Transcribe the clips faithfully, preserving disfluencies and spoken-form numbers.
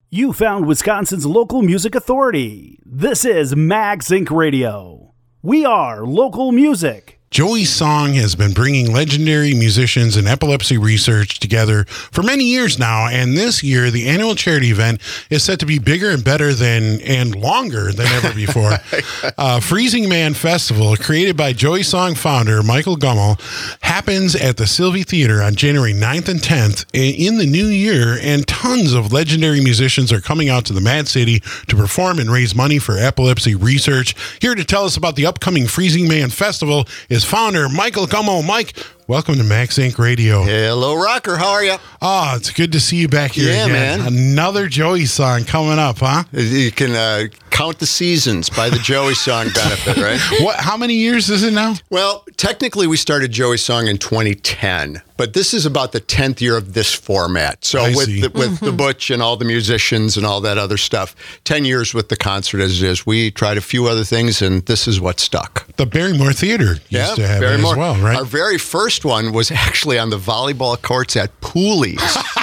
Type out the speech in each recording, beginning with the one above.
You found Wisconsin's local music authority. This is Mags Incorporated. Radio. We are local music. Joey's Song has been bringing legendary musicians and epilepsy research together for many years now, and this year the annual charity event is set to be bigger and better than and longer than ever before. uh, Freezing Man Festival, created by Joey's Song founder Michael Gummel, happens at the Sylvie Theater on January ninth and tenth in the new year, and tons of legendary musicians are coming out to the Mad City to perform and raise money for epilepsy research. Here to tell us about the upcoming Freezing Man Festival is founder Michael Gummel. Mike, welcome to Max Inc Radio. Hello, Rocker. How are you? Oh, it's good to see you back here yeah, again. Man. Another Joey Song coming up, huh? You can uh, count the seasons by the Joey Song benefit, right? What? How many years is it now? Well, technically we started Joey Song in twenty ten, but this is about the tenth year of this format. So I with see. the, with Mm-hmm. the Butch and all the musicians and all that other stuff, ten years with the concert as it is. We tried a few other things, and this is what stuck. The Barrymore Theater used Yeah, to have Barrymore. it as well, right? Our very first one was actually on the volleyball courts at Pooley's.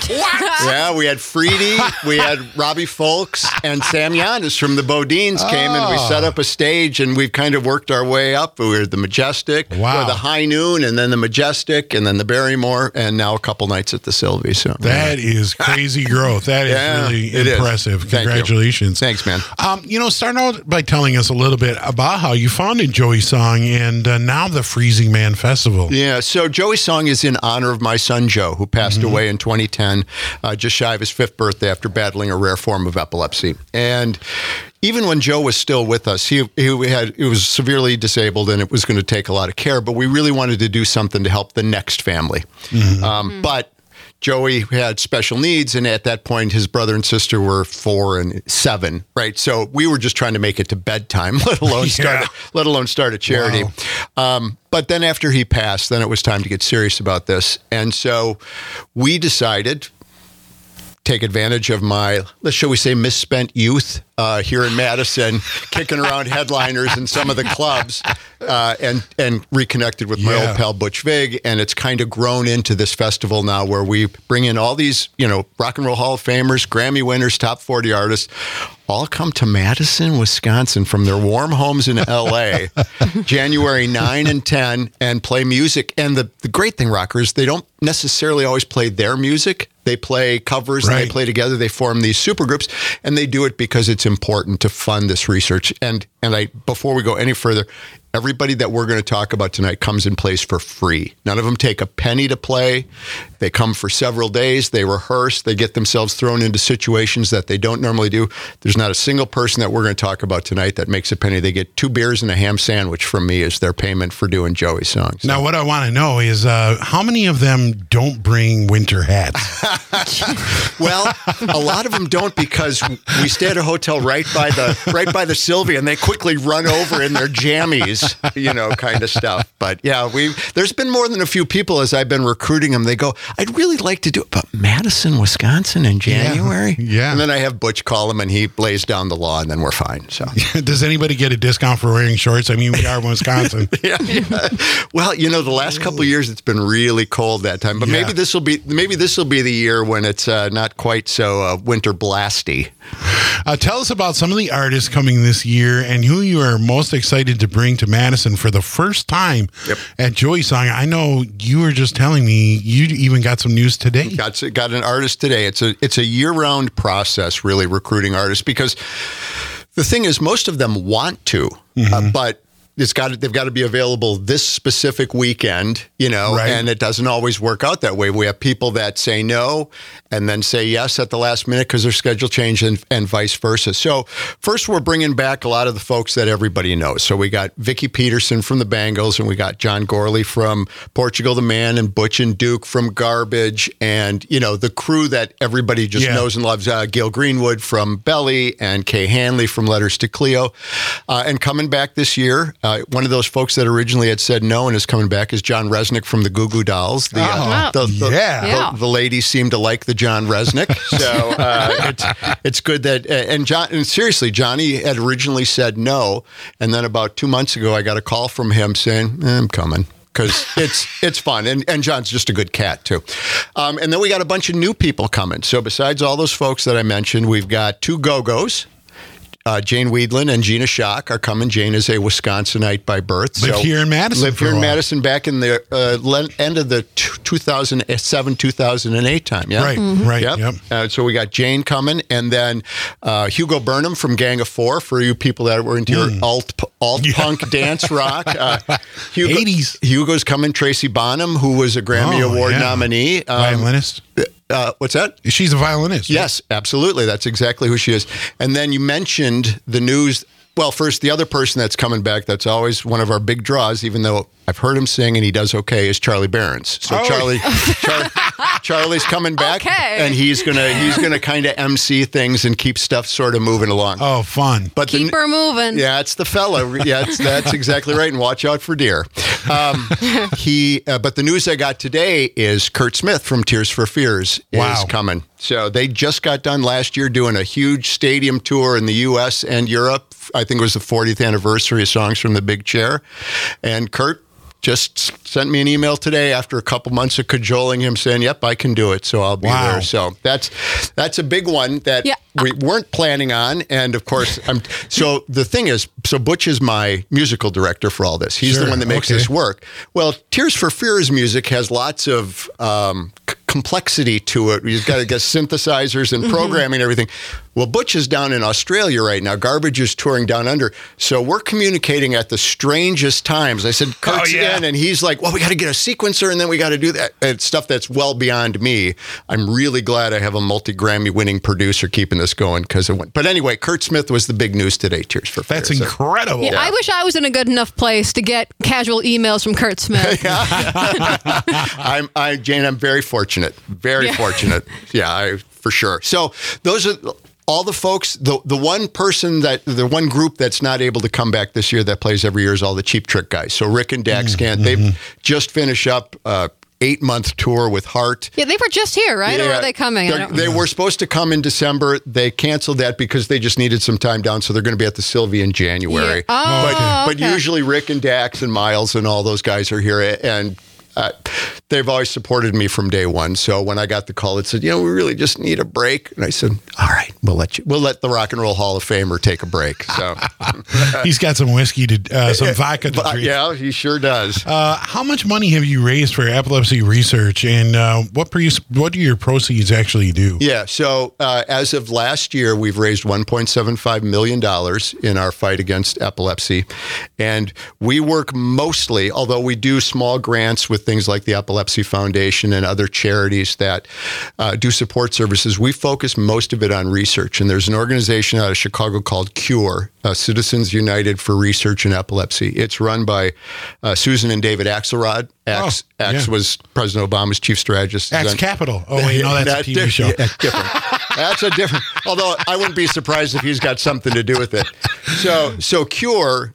Yeah, we had Freedy, we had Robbie Folks, and Sam Yannis from the Bodines came, and we set up a stage, and we've kind of worked our way up. We were the Majestic, Wow. or the High Noon, and then the Majestic, and then the Barrymore, and now a couple nights at the Sylvie. So That is crazy growth. That is Yeah, really it is. impressive. Thank you. Congratulations. Thanks, man. Um, you know, start out by telling us a little bit about how you founded Joey Song and uh, now the Freezing Man Festival. Yeah, so Joey Song is in honor of my son Joe, who passed Mm-hmm. away in twenty ten, uh, just shy of his fifth birthday after battling a rare form of epilepsy. And even when Joe was still with us, he, he had he was severely disabled, and it was going to take a lot of care. But we really wanted to do something to help the next family. Mm-hmm. Um, But Joey had special needs, and at that point, his brother and sister were four and seven, right? So we were just trying to make it to bedtime, let alone start, Yeah. a, let alone start a charity. Um, but then after he passed, then it was time to get serious about this, and so we decided take advantage of my, let's shall we say, misspent youth uh, here in Madison, kicking around headliners in some of the clubs, uh, and and reconnected with my Yeah. old pal Butch Vig, and it's kind of grown into this festival now where we bring in all these, you know, Rock and Roll Hall of Famers, Grammy winners, top forty artists, all come to Madison, Wisconsin from their warm homes in L A, January ninth and tenth, and play music. And the, the great thing, Rocker, is they don't necessarily always play their music. They play covers, and Right. they play together. They form these supergroups, and they do it because it's important to fund this research. And and I before we go any further, everybody that we're going to talk about tonight comes in place for free. None of them take a penny to play. They come for several days. They rehearse. They get themselves thrown into situations that they don't normally do. There's not a single person that we're going to talk about tonight that makes a penny. They get two beers and a ham sandwich from me as their payment for doing Joey songs. Now, what I want to know is uh, how many of them don't bring winter hats? Well, a lot of them don't, because we stay at a hotel right by the right by the Sylvia, and they quickly run over in their jammies, you know, kind of stuff. But yeah, we there's been more than a few people as I've been recruiting them. They go, I'd really like to do it, but Madison, Wisconsin in January? Yeah. And then I have Butch call him, and he lays down the law, and then we're fine. So Does anybody get a discount for wearing shorts? I mean, we are in Wisconsin. yeah, yeah. Well, you know, the last couple of years it's been really cold that time, but Yeah. maybe this will be maybe this will be the year when it's uh, not quite so uh, winter blasty. Uh, tell us about some of the artists coming this year and who you are most excited to bring to Madison for the first time Yep. at Joey Song. I know you were just telling me you even got some news today. Got got an artist today. It's a it's a year round process, really, recruiting artists, because the thing is, most of them want to, uh, but it's got to, they've got to be available this specific weekend, you know, Right. and it doesn't always work out that way. We have people that say no and then say yes at the last minute because their schedule changed, and, and vice versa. So first, we're bringing back a lot of the folks that everybody knows. So we got Vicky Peterson from the Bangles, and we got John Gorley from Portugal the Man, and Butch and Duke from Garbage, and, you know, the crew that everybody just Yeah. knows and loves, uh, Gail Greenwood from Belly, and Kay Hanley from Letters to Cleo. Uh, and coming back this year, Uh, one of those folks that originally had said no and is coming back is John Resnick from the Goo Goo Dolls. The, uh, Oh, the, the, yeah. the- Yeah. the ladies seem to like the John Resnick. So uh, it's it's good that, uh, and John, and seriously, Johnny had originally said no. And then about two months ago, I got a call from him saying, eh, I'm coming. because it's it's fun. And, and John's just a good cat, too. Um, and then we got a bunch of new people coming. So besides all those folks that I mentioned, we've got two Go-Go's. Uh, Jane Weedland and Gina Schock are coming. Jane is a Wisconsinite by birth. Lived so here in Madison. Lived for here a in while. Madison back in the uh, le- end of the t- two thousand seven, two thousand eight time. Yeah. Right, mm-hmm. right. Yep. Yep. Uh, so we got Jane coming, and then uh, Hugo Burnham from Gang of Four for you people that were into your Mm. alt alt Yeah. punk dance rock. Uh, Hugo, eighties. Hugo's coming. Tracy Bonham, who was a Grammy Oh, Award yeah. nominee. Um, Violinist. uh, what's that? She's a violinist. Yes, absolutely. That's exactly who she is. And then you mentioned the news. Well, first, the other person that's coming back, that's always one of our big draws, even though I've heard him sing and he does okay, is Charlie Behrens. So Oh. Charlie, Char- Charlie's coming back, Okay. and he's gonna he's gonna kind of M C things and keep stuff sort of moving along. Oh, fun. But the- Keep her moving. yeah, it's the fella. Yeah, it's, that's exactly right. And watch out for deer. Um, he, uh, but the news I got today is Kurt Smith from Tears for Fears is Wow. coming. So they just got done last year doing a huge stadium tour in the U S and Europe. I think it was the fortieth anniversary of Songs from the Big Chair. And Kurt just sent me an email today after a couple months of cajoling him saying, yep, I can do it. So I'll be Wow. there. So that's that's a big one that Yeah. we weren't planning on. And of course, I'm so the thing is, so Butch is my musical director for all this. He's Sure, the one that makes okay. this work. Well, Tears for Fears music has lots of um, c- complexity to it. You've got to get synthesizers and programming and everything. Well, Butch is down in Australia right now. Garbage is touring down under. So we're communicating at the strangest times. I said, Kurt's Oh, yeah. in, and he's like, well, we got to get a sequencer, and then we got to do that. It's stuff that's well beyond me. I'm really glad I have a multi-Grammy winning producer keeping this going because it went. But anyway, Kurt Smith was the big news today. Tears for That's Fears. So- incredible. Yeah, I wish I was in a good enough place to get casual emails from Kurt Smith. I'm, I, Jane, I'm very fortunate. Very Yeah. fortunate. Yeah, I, for sure. So those are all the folks. The the one person that the one group that's not able to come back this year that plays every year is all the Cheap Trick guys. So Rick and Dax can't. They've just finished up a eight month tour with Heart. Yeah, they were just here, right? Or Yeah, are they coming? I they're- don't- They were supposed to come in December. They canceled that because they just needed some time down. So they're going to be at the Sylvie in January. Yeah. Oh, but, but okay. usually Rick and Dax and Miles and all those guys are here. And uh, they've always supported me from day one. So when I got the call, it said, you know, we really just need a break. And I said, all right, we'll let you. We'll let the Rock and Roll Hall of Famer take a break. So He's got some whiskey to, uh, some vodka to but, drink. yeah, he sure does. Uh, how much money have you raised for epilepsy research, and uh, what pre- what do your proceeds actually do? Yeah. So uh, as of last year, we've raised one point seven five million dollars in our fight against epilepsy. And we work mostly, although we do small grants with things like the Epilepsy Foundation and other charities that uh, do support services, we focus most of it on research. And there's an organization out of Chicago called CURE, uh, Citizens United for Research in Epilepsy. It's run by uh, Susan and David Axelrod. Ax, Oh, Ax yeah. was President Obama's chief strategist. Axe Then- Capital. Oh, wait, no, that's a That T V di- show. yeah, different. That's a different. Although I wouldn't be surprised if he's got something to do with it. So, so CURE,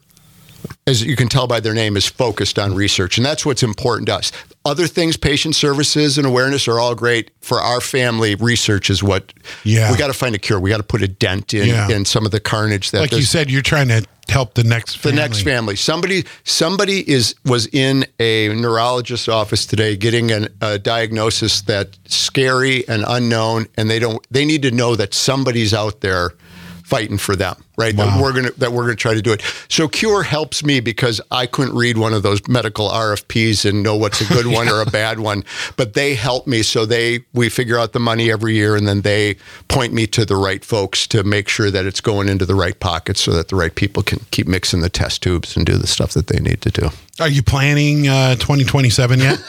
as you can tell by their name, is focused on research, and that's what's important to us. Other things, patient services and awareness, are all great. For our family, research is what. Yeah. We got to find a cure. We got to put a dent in Yeah. in some of the carnage that Like you this- said, you're trying to help the next the family. next family. Somebody somebody is was in a neurologist's office today getting an, a diagnosis that's scary and unknown, and they don't. They need to know that somebody's out there fighting for them, right? Wow. That we're gonna that we're gonna try to do it. So CURE helps me because I couldn't read one of those medical R F Ps and know what's a good one or a bad one, but they help me. So they we figure out the money every year, and then they point me to the right folks to make sure that it's going into the right pockets, so that the right people can keep mixing the test tubes and do the stuff that they need to do. Are you planning uh, twenty twenty-seven yet?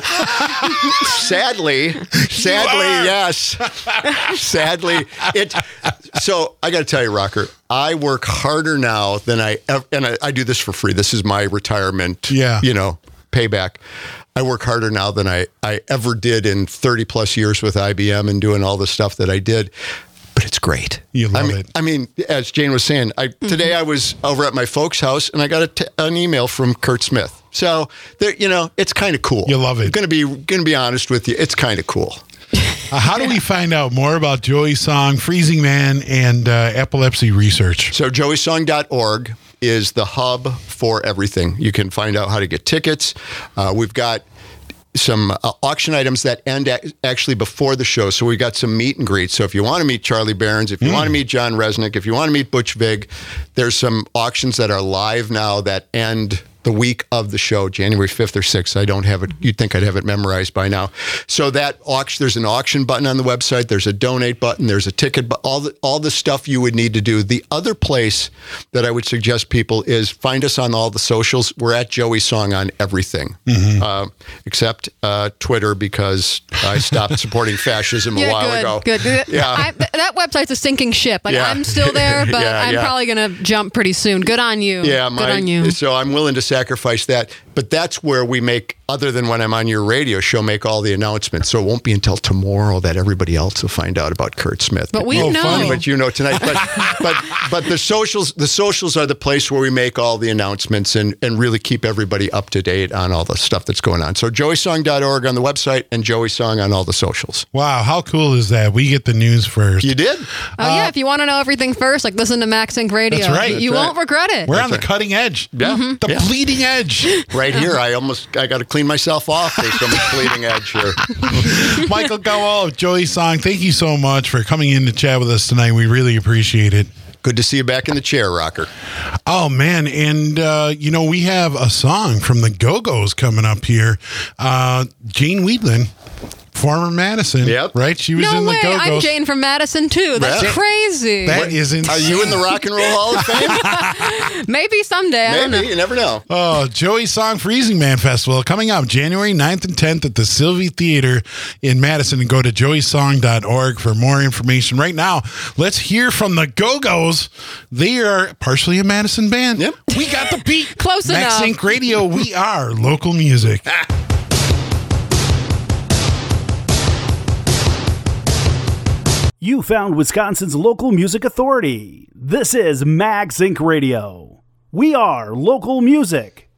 Sadly, sadly, are. yes. Sadly, it. So I got to tell you, Rocker, I work harder now than I ever, and I, I do this for free. This is my retirement, Yeah. you know, payback. I work harder now than I, I ever did in thirty plus years with I B M and doing all the stuff that I did. But it's great. You love I mean, it. I mean, as Jane was saying, I, today I was over at my folks' house and I got a t- an email from Kurt Smith. So there, you know, it's kind of cool. You love it. I'm gonna be gonna be honest with you. It's kind of cool. Uh, how do we find out more about Joey's song, Freezing Man, and uh, epilepsy research? So joey song dot org is the hub for everything. You can find out how to get tickets. Uh, we've got some uh, auction items that end a- actually before the show. So we got some meet and greets. So if you want to meet Charlie Behrens, if you mm. want to meet John Resnick, if you want to meet Butch Vig, there's some auctions that are live now that end the week of the show, January fifth or sixth. I don't have it. You'd think I'd have it memorized by now. So that auction, there's an auction button on the website. There's a donate button. There's a ticket, but all the, all the stuff you would need to do. The other place that I would suggest people is find us on all the socials. We're at Joey Song on everything, mm-hmm. uh, except uh, Twitter, because I stopped supporting fascism yeah, a while good, ago. Good, good. Yeah. I, that website's a sinking ship. Like, yeah. I'm still there, but yeah, I'm yeah. probably going to jump pretty soon. Good on you. Yeah, good my, on you. So I'm willing to sacrifice that. But that's where we make, other than when I'm on your radio show, make all the announcements. So it won't be until tomorrow that everybody else will find out about Kurt Smith. But we oh, know. Funny, but you know tonight. But but but the socials the socials are the place where we make all the announcements and, and really keep everybody up to date on all the stuff that's going on. So joey song dot org on the website and Joey Song on all the socials. Wow, how cool is that? We get the news first. You did? Oh, uh, yeah. If you want to know everything first, like listen to Max Inc Radio. That's right. You, you that's won't right. regret it. We're that's on the right. cutting edge. Yeah. Mm-hmm. The yeah. bleeding edge. Right here, I almost I got to clean myself off. There's so much bleeding edge here. Michael Gowell of Joey Song, thank you so much for coming in to chat with us tonight. We really appreciate it. Good to see you back in the chair, Rocker. Oh, man. And, uh, you know, we have a song from the Go-Go's coming up here. Uh, Jane Weedland, former Madison, yep. right? She was no in the way. Go-Go's. I'm Jane from Madison, too. That's Yeah. crazy. That is insane. Are you in the Rock and Roll Hall of Fame? Maybe someday. I don't know. Maybe. You never know. Oh, Joey Song Freezing Man Festival coming up January ninth and tenth at the Sylvie Theater in Madison. And go to joey song dot org for more information. Right now, let's hear from the Go-Go's. They are partially a Madison band. Yep. We got the beat. Close Max enough. Inc Radio, we are local music. You found Wisconsin's local music authority. This is Max Inc Radio. We are local music.